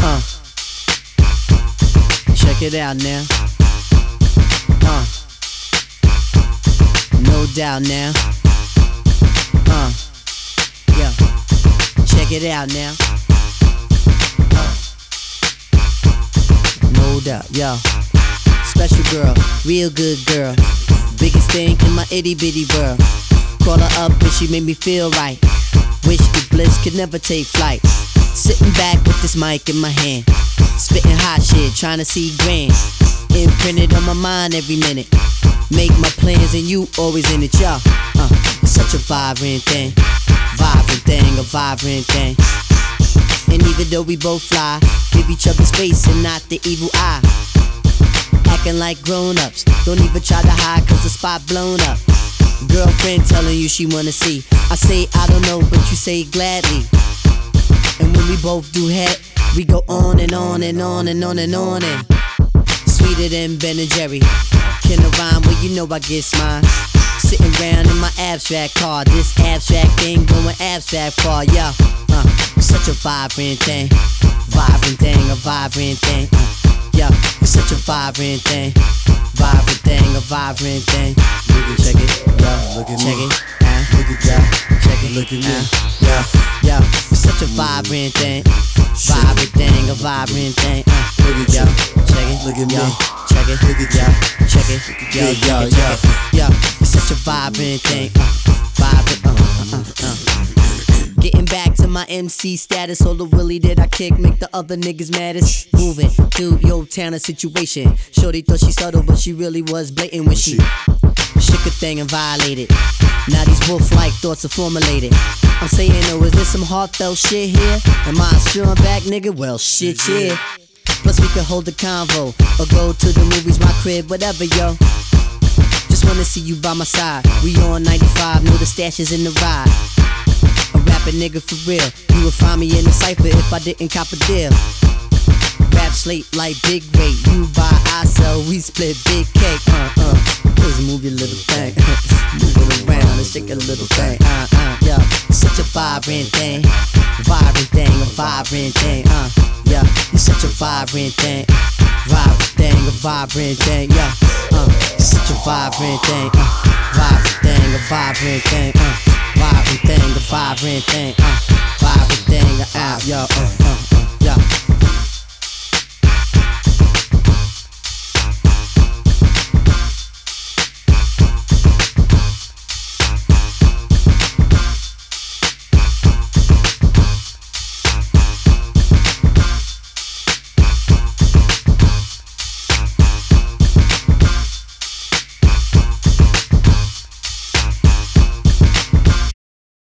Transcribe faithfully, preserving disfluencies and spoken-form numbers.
Uh, check it out now. Uh, no doubt now. Uh, yeah, check it out now. Uh, no doubt, yo. Special girl, real good girl. Biggest thing in my itty bitty world. Call her up and she made me feel right. Wish the bliss could never take flight. Sitting back with this mic in my hand, spitting hot shit, trying to see grand. Imprinted on my mind every minute. Make my plans and you always in it, y'all. Uh, it's such a vibrant thing. Vibrant thing, a vibrant thing. And even though we both fly, give each other space and not the evil eye. Acting like grown-ups, don't even try to hide cause the spot blown up. Girlfriend telling you she wanna see. I say I don't know, but you say gladly. And when we both do head, we go on and on and on and on and on and sweeter than Ben and Jerry. Can I rhyme? Well, you know I get mine. Sitting round in my abstract car. This abstract thing going abstract far, yeah. Uh, such a vibrant thing. Vibrant thing, a vibrant thing. Uh, yeah, it's such a vibrant thing. Vibrant thing, a vibrant thing. Look at, check it, yeah, look at check me. It, uh, look at yeah, check it, look at me, uh, yeah, yeah. It's such a vibrant thing, vibrant thing, a vibrant thing. Uh, look at yeah, check it, look at me, check it, look at yeah, check it, yeah, yeah, yeah, yeah. It's such a vibrant thing, uh, vibrant, uh, uh, uh, uh. Getting back to my M C status, all the willy that I kick make the other niggas maddest. Moving through your town and situation. Shorty thought she subtle, but she really was blatant when she shook a thing and violated. Now these wolf-like thoughts are formulated. I'm saying, oh, is there some heartfelt shit here? Am I a strong back nigga? Well, shit, yeah. Plus we could hold a convo or go to the movies, my crib, whatever, yo. Just wanna see you by my side. We on ninety-five, know the stash is in the ride. A rapping nigga for real. You would find me in the cypher if I didn't cop a deal. Rap slate like big rate. You buy, I sell, we split big cake. Uh, uh, just move your little thing. Move it around and shake a little thing. Uh, uh, yeah. Such a vibrant thing. Vibrant thing, a vibrant thing. Uh, yeah. You're such a vibrant thing. Vibrant thing, a vibrant thing. Yeah. Uh, such a vibrant thing. Uh, vibrant thing, a vibrant thing. Uh, vibrant thing, a vibrant thing. Uh, vibrant thing, uh, out, yo. Uh, uh.